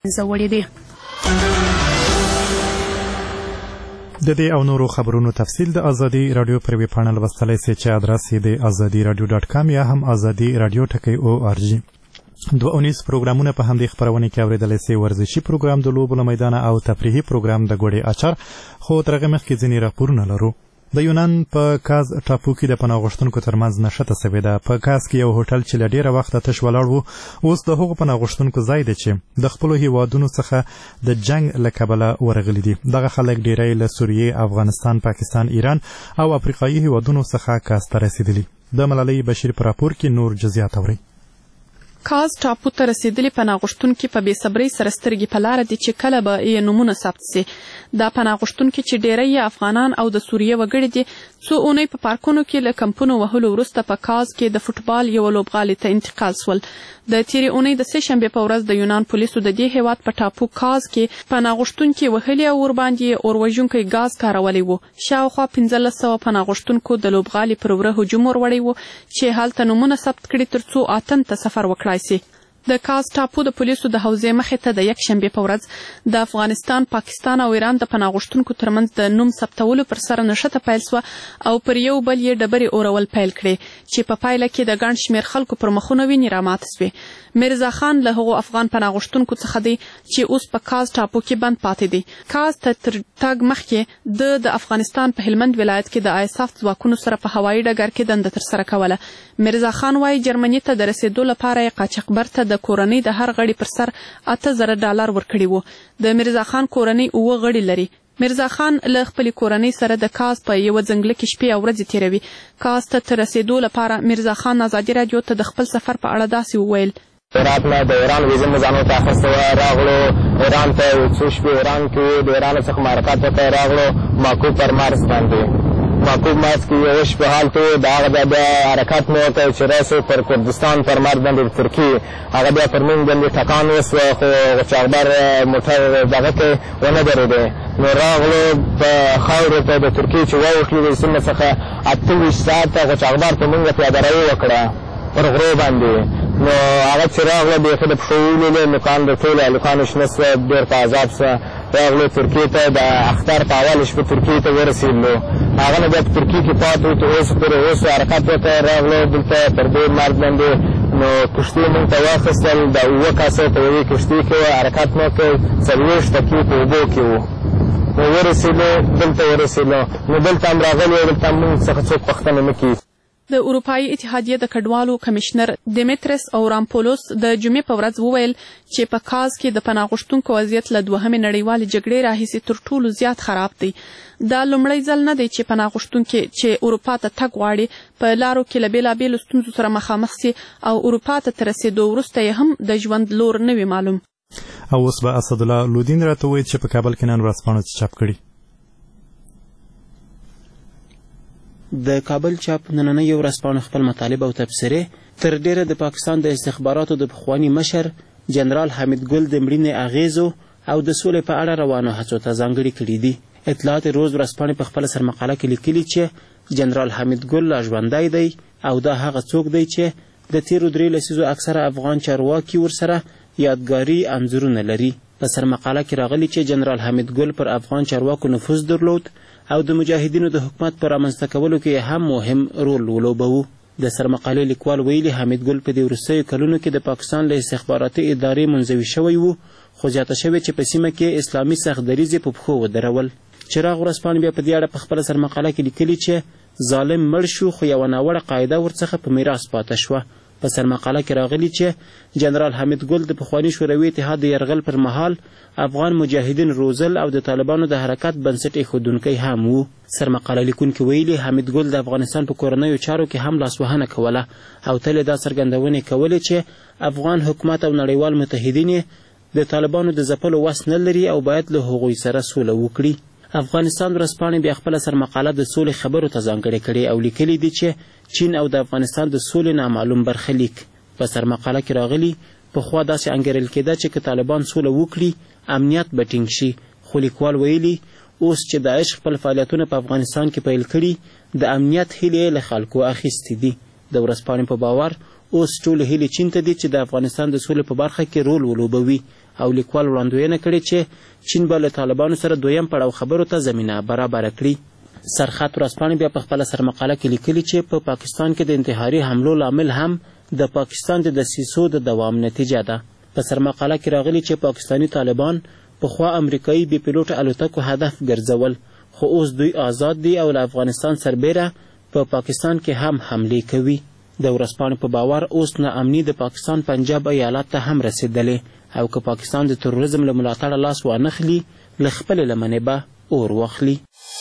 زوړې دي. د دې او نورو خبرونو تفصیل د ازادي رادیو پر ویب پاڼه لوستلی سئ چې ادرس یې د azadiradio.com یا هم azadiradio.org. 2 پروګرامونه په همدې خپرونه کې اورېدلی سئ. ورزشي پروګرام د لوبو له میدانه او تفریحي پروګرام د ګوړې اچار. خو تر هغې مخکې ځینې راپورونه لرو. د یونان په کاز ټاپو کې د پناه غوښتونکو ترمنځ نښته سوې ده. په کاز کې یو هوټل چې له ډېره وخته تش ولاړ و، اوس د هغو پناه غوښتونکو ځای دی چې د خپلو هیوادونو څخه د جنګ له کبله ورغلي دي. دغه خلک ډېری له سوریې، افغانستان، پاکستان، ایران او افریقایي هیوادونو څخه کاز ته رسېدلي. د ملالۍ بشیر په راپور کې نور جزئیات اورئ. کاز ټاپو ته رسېدلي پناه غوښتونکي په بې صبرۍ سره سترګې په لاره دي چې کله به یې نومونه ثبت سي. دا پناه غوښتونکي چې ډېری یې افغانان او د سوریې وګړي دي، څو اونۍ په پارکونو کې له کمپونو وهلو وروسته په کاز کې د فوټبال یو لوبغالي ته انتقال سول. د تېرې اونۍ د سې شنبې په ورځ د یونان پولیسو د دې هېواد په ټاپو کاز کې پناه غوښتونکي وهلي او ورباندې اور وژونکی ګاز کارولی و. شاوخوا 1500 پناه غوښتونکو د لوبغالي پر وره هجوم وروړی و چې هلته نومونه ثبت کړي تر څو اتن ته سفر وکړای سي. د کاز ټاپو د پولیسو د حوزې مخې ته د یک شنبې په ورځ د افغانستان، پاکستان او ایران د پناه غوښتونکو ترمنځ د نوم ثبتولو پر سر نښته پیل سوه او پر یو بل یې ډبرې اورول پیل کړې چې په پایله کې د ګڼ شمېر خلکو پر مخونو وینې راماتې سوې. میرزا خان له هغو افغان پناه غوښتونکو څخه دی چې اوس په کاز ټاپو کې بند پاتې دی. کاز ته تر تګ مخکې د افغانستان په هلمند ولایت کې د ISAF ځواکونو سره په هوایي ډګر کې دنده ترسره کوله. میرزا خان وایي جرمني ته د رسېدو لپاره یې قاچاقبر ته د کورنۍ د هر غړي پر سر $8000 ورکړي وو. د میرزا خان کورنۍ 9 غړي لري. میرزا خان له خپلې کورنۍ سره د کاز په یوه ځنګله کې شپې او ورځې تېروي. کاز ته تر رسېدو لپاره میرزا خان ازادي راډیو ته د خپل سفر په اړه داسې وویل: هرات نه د ایران ویزه مو ځانو ته اخیستې وه، راغلو ایران ته څو شپې ایران کې د ایران څخه مرکات ته راغلو ماکوب پر مارس باندې. ماکوب مارس کې یو شپه حالت و، د هغه بیا حرکت مو وکړ چې راسو پر کردستان پر مارس باندې ترکیې. هغه بیا پر موږ باندې ټکان وسوه، خو قاچاقبر موټر دغه کې ونه درېدی. نو راغلو په خاورو ته د ترکیې چې واوښلو د سیمه څخه 28 ساعته قاچاقبر ته موږ پیادهروي وکړه پر غرو باندې. نو هغه چې راغله بیخي د پښو ولیدل، نوکان د ټولو هلکانو شنه سوه، ډېر په عذاب سوه. راغلو ترکیې ته، د اختر په اول شپه ترکیې ته ورسېدلو. هغه نه بیا په ترکیې کې پاتې وو تر اوسه پورې. اوس حرکت وکړ، راغلو دلته پر دې مرګ باندې. نو کښتۍ موږ ته واخیستل، د 7 کسه په یوې کښتۍ کې وه، حرکت مو وکړ، 40 دقیقې په اوبو کې وو. نو ورسېدو، دلته ورسېدو. نو دلته هم راغلي وو، دلته هم موږ څخه څوک پوښتنه نه کېږي. د اروپایي اتحادیې د کډوالو کمیشنر دیمیترس اورامپولوس د جمعې په ورځ وویل چې په کاز کې د پناه غوښتونکو وضعیت له 2مې نړیوالې جګړې راهیسې تر ټولو زیات خراب دی. دا لومړی ځل نه دی چې پناه غوښتونکي چې اروپا ته تګ غواړي په لارو کې له بېلابېلو ستونزو سره مخامخ سي او اروپا ته تر رسېدو وروسته یې هم د ژوند لور نه وي معلوم. او اوس به اسدالله لودین راته ووایي چې په کابل کې نن ورځپاڼو څه چاپ کړي. د کابل چاپ نننۍ ورځپاڼو خپل مطالب او تبصرې تر ډېره د پاکستان د استخباراتو د پخواني مشر جنرال حمید ګل د مړینې اغېزو او د سولې په اړه روانو هڅو ته ځانګړي کړي دي. اطلاعات روز ورځپاڼې په خپله سرمقاله کې لیکلي چې جنرال حمید ګل لا ژوندی دی او دا هغه څوک دی چې د تېرو 3 لسیزو اکثره افغان چارواکي ورسره یادګاري انځورونه لري. په سرمقاله کې راغلي چې جنرال حمید ګل پر افغان چارواکو نفوذ درلود او د مجاهدینو د حکومت په رامنځته کولو کې هم مهم رول ولوباوه. د سرمقالې لیکوال ویلي حمید ګل په دې وروستیو کلونو کې د پاکستان له استخباراتي ادارې منزوي شوی و، خو زیاته شوې چې په سیمه کې اسلامي سختدریځ په پښو ودرول. چراغ ورځپاڼې بیا په دې اړه په خپله سرمقاله کې لیکلي چې ظالم مړ شو خو یوه ناوړه قاعده ورڅخه په میراث پاته شوه. په سرمقاله کې راغلي چې جنرال حمید ګل د پخواني شوروي اتحاد د یرغل پر مهال افغان مجاهدین روزل او د طالبانو د حرکت بنسټ ایښودونکی هم و. سرمقاله لیکونکي ویلي حمید ګل د افغانستان په کورنیو چارو کې هم لاسوهنه کوله او تل یې دا څرګندونې کولې چې افغان حکومت او نړیوال متحدین د طالبانو د ځپلو وس نه لري او باید له هغوی سره سوله وکړي. افغانستان ورځپاڼې بیا خپله سرمقاله د سولې خبرو ته ځانګړې کړې او لیکلي دي چې چین او د افغانستان د سولې نامعلوم برخلیک. په سرمقاله کې راغلي پخوا داسې انګیرل کېده چې که طالبان سوله وکړي امنیت به ټینګ شي، خو لیکوال ویلي اوس چې داعش خپل فعالیتونه په افغانستان کې پیل کړي د امنیت هیلې له خلکو اخیستې دي. د ورځپاڼې په باور اوس ټولې هیلې چین ته دي چې د افغانستان د سولې په برخه کې رول ولوبوي او لیکوال وړاندوینه کړې چې چین به له طالبانو سره دویم پړاو خبرو ته زمینه برابره کړي. سرخط ورځپاڼې بیا په خپله سرمقاله کې لیکلي چې په پاکستان کې د انتحاري حملو لامل هم د پاکستان د دسیسو د دوام نتیجه ده. په سرمقاله کې راغلي چې پاکستانی طالبان پخوا امریکایي بې پیلوټه الوتکو هدف ګرځول، خو اوس دوی آزاد دي او له افغانستان سربیره په پاکستان کې هم حملې کوي. د ورځپاڼې په باور اوس ناامني د پاکستان پنجاب ایالات ته هم رسېدلې او که پاکستان د تروریزم له ملاتړه لاس وانخلي، له خپلې لمنې به اور واخلي.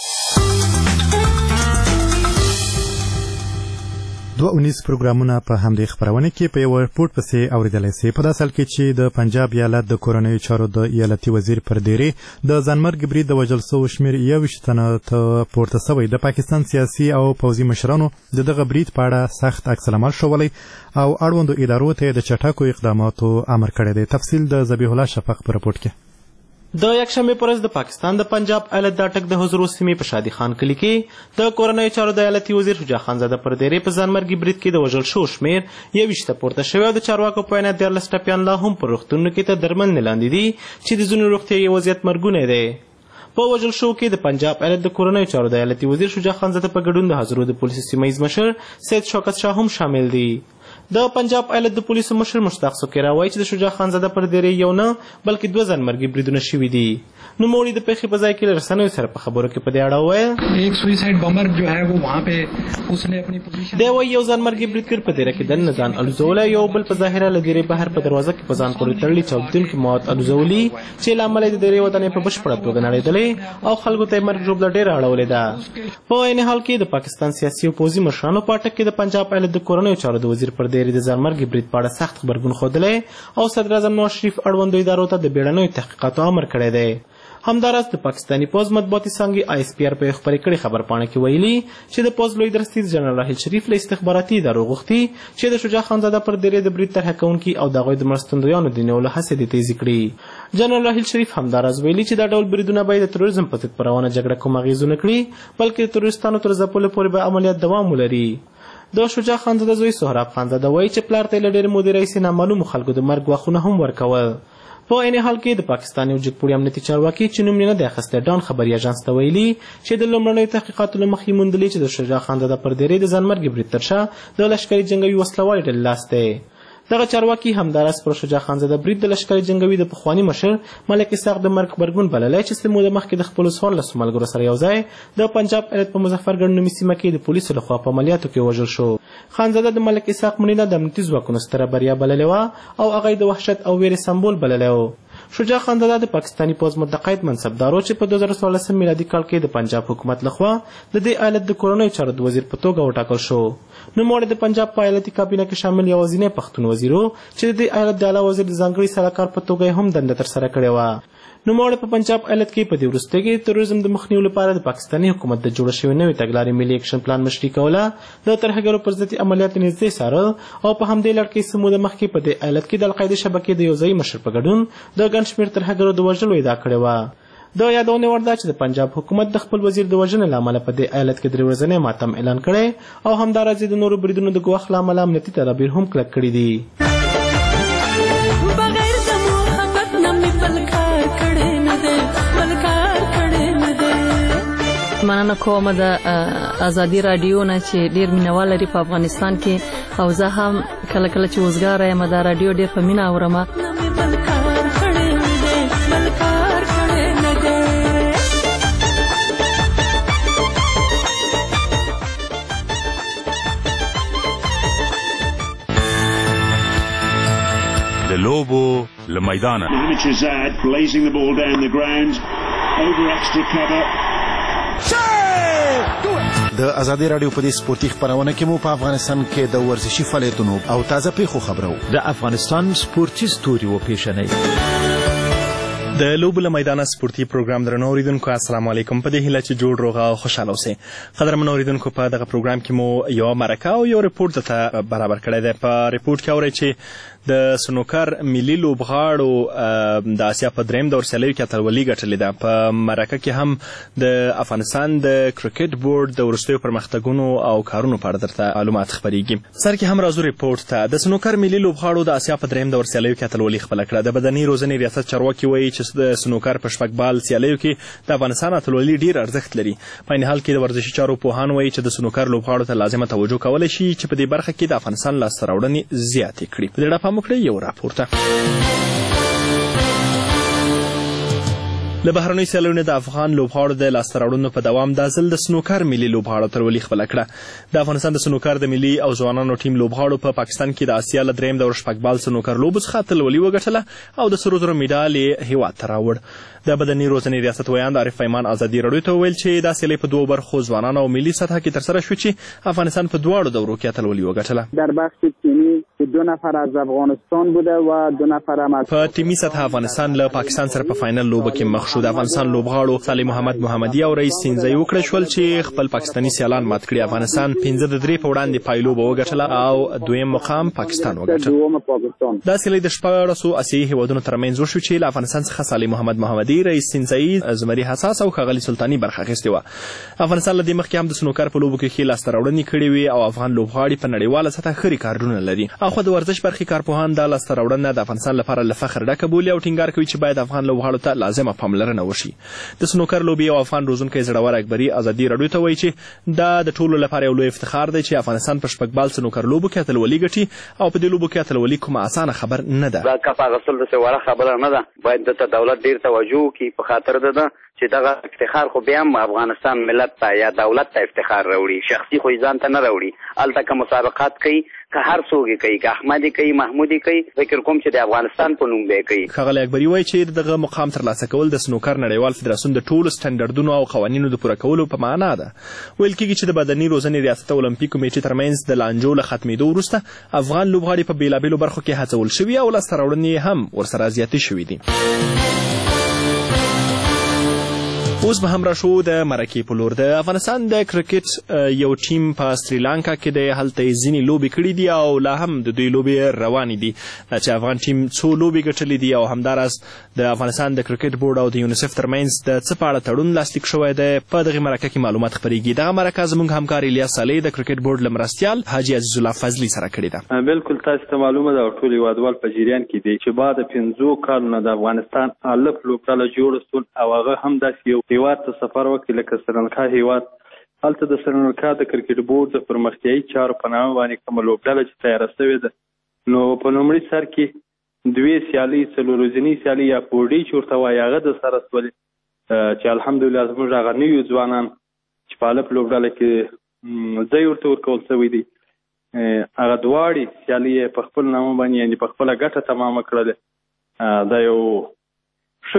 دوه اونیز پروګرامونه په همدې خپرونه کې په یو رپورټ پسې اوریدلی سي. په داسې حال کې چې د پنجاب ایالت د کورنیو چارو د ایالتي وزیر پر دیرې د ځانمرګ برید د وژل سوو شمېر 21 تنه ته پورته سوی. د پاکستان سیاسي او پوځي مشرانو د دغه برید په اړه سخت عکس العمل ښوولی او اړوندو ادارو ته د چټکو اقداماتو امر کړی دی. تفصیل د ذبیح الله شفق په رپورټ کې. د یکشنبې په ورځ د پاکستان د پنجاب ایالت د اټک د حضرو سیمې په شادي خان کلي کې د کورنیو چارو د ایالتي وزیر شجاع خانزاده پر دیرې په ځانمرګي برید کې د وژل شوو شمېر 21 ته پورته شوی او د چارواکو په وینا 14 ټپیان لا هم په روغتونونو کې تر درملنې لاندې دي چې د ځینو روغتیایي وضعیت مرګونی دی. په وژل شوو کې د پنجاب ایالت د کورنیو چارو د ایالتي وزیر شجاع خانزاده په ګډون د حضرو د پولیسو سیمه مشر سید شوکت شاه هم شامل دي. د پنجاب ایالت د پولیسو مشر مشتاق سکیرا وایي چې د شجاع خانزاده پر دیرې یو نه بلکې 2 ځانمرګي بریدونه شوي دي. نوموړي د پیښې په ځای کې له رسنیو سره په خبرو کې په دې اړه وویل ایک سویسائڈ بمبر جو ہے وہ وہاں پہ اس نے اپنی پوزیشن دی وایي یو ځانمرګي بریدګر په دیره کې دننه ځان الوزولی، یو بل په ظاهره له دیرې بهر په دروازه کې په ځان پورې تړلي چاودېدونکي مواد الوزولي چې له امله یې د دیرې ودانۍ په بشپړه توګه نړېدلې او خلکو ته یې مرګ ژوبله ډېره اړولې ده. په عین حال کې د پاکستان سیاسي او پوځي مشرانو په اټک کې د پنجاب ایالت د کورنیو چارو د وزیر پر دیرې د ځانمرګي برید په اړه سخت غبرګون ښودلی او صدر اعظم نواز شریف اړوندو ادارو ته د بیړنیو تحقیقاتو امر کړی دی. همداراز د پاکستاني پوځ مطبوعاتي څانګې ISPR په خپرې کړې خبرپاڼه کې ویلي چې د پوځ لوی درستیز جنرال راحیل شریف له استخباراتي ادارو غوښتي چې د شجاع خانزاده پر دیرې د برید طرحه کوونکي او د هغوی د مرستندویانو د نیولو هڅې دې تیزې کړي. جنرال راحیل شریف همداراز ویلي چې دا ډول بریدونه به د تروریزم په ضد په روانه جګړه کوم اغېزونه کړي، بلکې د تروریستانو تر ځپلو پورې به عملیات دوام ولري. د شجاع خانزاده زوی سهراب خانزاده وایي چې پلار ته یې له ډېرې مودې راهیسې نامعلومو خلکو د مرګ ګواښونه هم ورکول. په عین حال کې د پاکستان یو جګپوړي امنیتي چارواکي چې نوم یې نه دی اخیستی ډان خبري اژانس ته ویلي چې د لومړنیو تحقیقاتو له مخې موندلي چې د شجاع خانزاده پر دیرې د ځانمرګي برید تر شا د لښکري جنګوي وسلوالې ډلې لاس دی. دغه چارواکي همداراز پر شجاع خانزاده برید د لښکري جنګوي د پخواني مشر ملک اسحاق د مرګ غبرګون بللی چې څه موده مخکې د خپلو څوارلسو ملګرو سره یو ځای د پنجاب ایالت په مظفرګړ نومي سیمه کې د پولیسو لخوا په عملیاتو کې وژل شو. خانزاده د ملک اسحاق مړینه د امنیتي ځواکونو ستره بریا بللې وه او هغه یې د وحشت او ویرې سمبول بللی و. شجاع خانزاده د پاکستاني پوځ متقاعد منصبدارو چې په 2014 میلادي کال کې د پنجاب حکومت لخوا د دې ایالت د کورنیو چارو د وزیر په توګه وټاکل شو. نوموړی د پنجاب په ایالتي کابینه کې شامل یوازینی پښتون وزیر و چې د دې ایالت د اعلی وزیر د ځانګړي سلاکار په توګه هم دنده ترسره کړې وه. نوموړی په پنجاب ایالت کې په دې وروستیو کې تروریزم د مخنیوي لپاره د پاکستاني حکومت د جوړه شوې نوې تګلارې ملي اکشن پلان مشري کوله، د ترهګرو پر ضد عملیاتو نږدې څارل او په همدې لړ کې څه موده مخکې په دې ایالت کې د القاعدې شبکې د یو ځایي مشر په ګډون د ګڼ شمېر ترهګرو د وژلو ادعا کړې وه. د یادونې وړ ده چې د پنجاب حکومت د خپل وزیر د وژنې له امله په دې ایالت کې 3 ورځنی ماتم اعلان کړی او همداراز د نورو بریدونو د ګواښ له امله امنیتي تدابیر هم کلک کړي دي. مننه کوم د ازادي رادیو نه چې ډیر مینوال لري په افغانستان کې او زه هم کله کله چې وزګار یم د رادیو ډیر په مینه اورم. د لوبو له میدانه د ازادي رادیو په دې سپورتي خبرونه کې مو په افغانستان کې د ورزشي فعالیتونو او تازه پیښو خبرو د افغانستان سپورتي ستوري و پیژنئ. د لوبو له میدانه سپورتي پروګرام درنو اوریدونکو السلام علیکم. په دې هیله چې جوړ روغ او خوشاله اوسئ. قدرمن اوریدونکو په دغه پروګرام کې مو یو مرکه او یو ریپورت ته برابر کړی دی. په ریپورت کې اورئ چې د سنوکر ملي لوبغاړو د اسیا په دریم دور سیالیو کې اتلولي ګټلې ده. په مرکه کې هم د افغانستان د کرکټ بورډ د وروستیو پرمختګونو او کارونو په اړه درته معلومات خپریږي. سر کې هم راځو ریپورت ته. د سنوکر ملي لوبغاړو د اسیا په دریم دور سیالیو کې اتلولي خپله کړه. د بدني روزنې ریاست چارواکي وایي چې د سنوکر په شپږ بال سیالیو کې د افغانستان اتلولي ډیر ارزښت لري. په عین حال کې د ورزشي چارو پوهان وایي چې د سنوکر لوبغاړو ته لازمه توجه کولی شي چې په دې برخه کې د افغانستان لاسته راوړنې زیاتې کړي. په دې اړه پام وکړئ یو راپور ته. له بهرنیو سیالیو د افغان لوبغاړو د لاسته راوړنو په دوام دا ځل د سنوکر ملي لوبغاړو اتلولي خپله کړه. د افغانستان د سنوکر د ملي او ځوانانو ټیم لوبغاړو په پاکستان کې د اسیا له دریم دور شپږ بال سنوکر لوبو څخه اتلولي وګټله او د سرو زرو میډال یې هیواد ته راوړ. د بدني روزنې ریاست ویاند عارف پیمان ازادي راډیو ته وویل چې دا سیالي په دوو برخو ځوانانو او ملي سطح کې ترسره شوه چې افغانستان په دواړو دورو کې اتلولي وګټله. در بخش تیمی 2 نفر از افغانستان بوده و 2 نفر هم په ټیمي سطح افغانستان له پاکستان سره په فاینل لوبه کې مخ شو. د افغانستان لوبغاړو صالح محمد محمدي او رئیس سینځي وکړه شول چې خپل پاکستاني سیالان مات کړي. افغانستان 5-3 په وړاندې پایلوبه وګټله او دویم مقام پاکستان وګټل. دا سیالي د 14 اسیایي هیوادونو ترمنځ وشو چې له افغانستان څخه صالح محمد محمدي، رئیس سینځي، زمري حساس او ښاغلي سلطاني برخه اخیستې وه. افغانستان له دې مخکې هم د سنوکر په لوبو کې ښې لاسته راوړنې کړې وې او افغان لوبغاړي په نړیواله سطح ښه ریکارډونه لري. اخوا د ورزش برخې کارپوهان دا لاسته راوړنه د افغانستان لپاره له فخر ډکه بولي او ټینګار کوي چې باید افغان لوبغاړو ته لازمه پاملرنه وشي. د سنوکر لوبې او افغان روزونکی زړور اکبري ازادي راډیو ته وایي چې دا د ټولو لپاره یو لوی افتخار دی چې افغانستان په شپږ بال سنوکر لوبو کې اتلولي ګټي او په دې لوبو کې اتلولي کومه اسانه خبر نه ده. دا کپ اخیستل داسې وړه خبره نه ده. باید دلته دولت ډېر توجه وکړي په خاطر ده چې دغه افتخار خو بیا هم افغانستان ملت ته یا دولت ته افتخار راوړي، شخصي خو ځان ته نه راوړي. هلته که مسابقات کوي، که هر څوک یې کوي، که احمد یې کوي، محمود یې کوي، فکر کوم چې د افغانستان په نوم به یې کوي. ښاغلی اکبري وایي چې دغه مقام ترلاسه کول د سنوکر نړیوال فدراسیون د ټولو سټنډردونو او قوانینو د پوره کولو په معنا ده. ویل کېږي چې د بدني روزنې ریاست او المپیک کمیټې ترمنځ د لانجو له ختمېدو وروسته افغان لوبغاړي په بېلابېلو برخو کې هڅول شوي او لاسته راوړنې هم ورسره زیاتې شوي دي. اوس به هم راشو د مرکې په لور. د افغانستان د کرکټ یو ټیم په سریلانکا کې د هلته ځینې لوبې کړي دي او لا هم د دوی لوبې روانې دي چې افغان ټیم څو لوبې ګټلې دي او همداراز د افغانستان د کرکټ بورډ او د یونیسف ترمنځ د څه په اړه تړون لاسلیک شوی دی. په دغه مرکه کې معلومات خپریږي. دغه مرکه زموږ همکار الیاس صالح د کرکټ بورډ له مرستیال حاجي عزیز الله فضلي سره کړې ده. بالکل تاسو ته معلومه ده او ټول هیوادوال په جریان کې دي چې بعد 5 کالونو د افغانستان الف لوبډله جوړه شول او هغه هم داسې یو هیواد ته سفر وکړي لکه سریلانکا هیواد. هلته د سریلانکا د کرکټ بورډ د پرمختیایي چارو په نامه باندې کومه لوبډله چې تیاره شوې ده، نو په لومړي سر کې 2 سیالۍ، څلور ورځنۍ سیالۍ یا پوډۍ چې ورته وایي هغه د سره شولې چې الحمدلله زموږ هغه نوي ځوانان چې په الف لوبډله کې ځای ورته ورکول شوی دی هغه دواړې سیالۍ په خپل نامه باندې یعنې په خپله ګټه تمامه کړلې. دا یو